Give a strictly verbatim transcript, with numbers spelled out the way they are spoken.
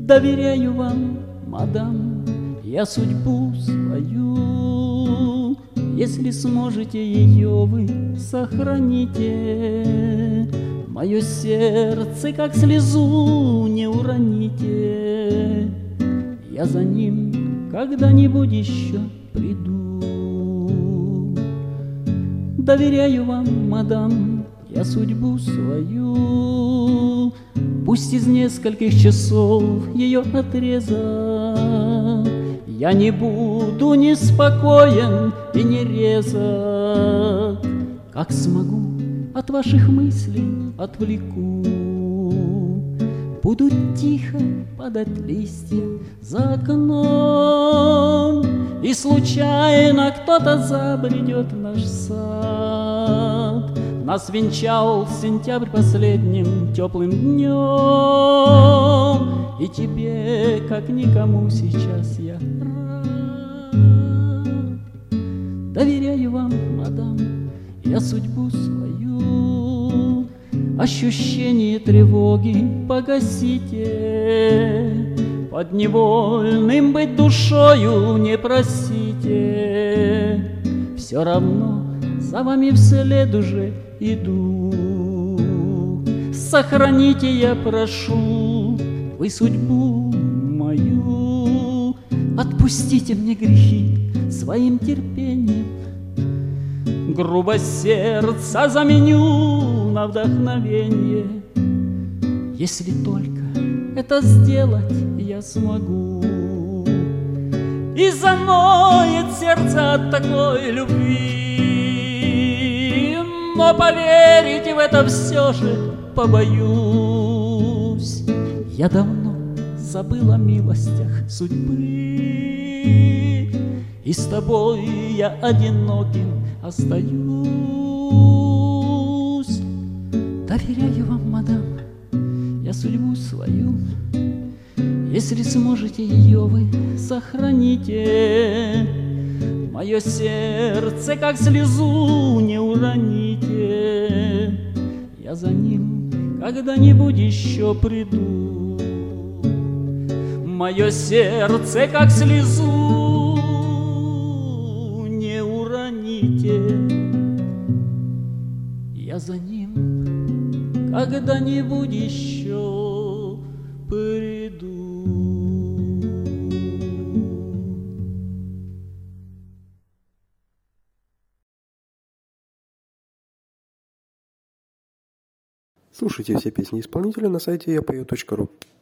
Доверяю вам, мадам, я судьбу свою. Если сможете ее вы, сохраните. Мое сердце, как слезу, не уроните. Я за ним когда-нибудь еще приду. Доверяю вам, мадам, я судьбу свою. Пусть из нескольких часов ее отрезок, я не буду неспокоен и не резок. Как смогу, от ваших мыслей отвлеку. Буду тихо падать листья за окном, и случайно кто-то забредет в наш сад. Нас венчал сентябрь последним теплым днем, и тебе, как никому, сейчас я рад. Доверяю вам, мадам, я судьбу свою. Ощущение тревоги погасите, подневольным быть душою не просите. Все равно за вами вслед уже иду. Сохраните, я прошу, вы судьбу мою. Отпустите мне грехи своим терпением. Грубость сердца заменю на вдохновение. Если только это сделать я смогу. И заноет сердце от такой любви, но поверить в это все же побоюсь. Я давно забыл о милостях судьбы, и с тобой я одиноким остаюсь. Доверяю вам, мадам, я судьбу свою. Если сможете ее вы, сохраните. Мое сердце, как слезу, не уроните. Я за ним когда-нибудь еще приду. Мое сердце, как слезу, не уроните. Я за ним когда-нибудь еще приду. Слушайте все песни исполнителя на сайте я пою точка ру.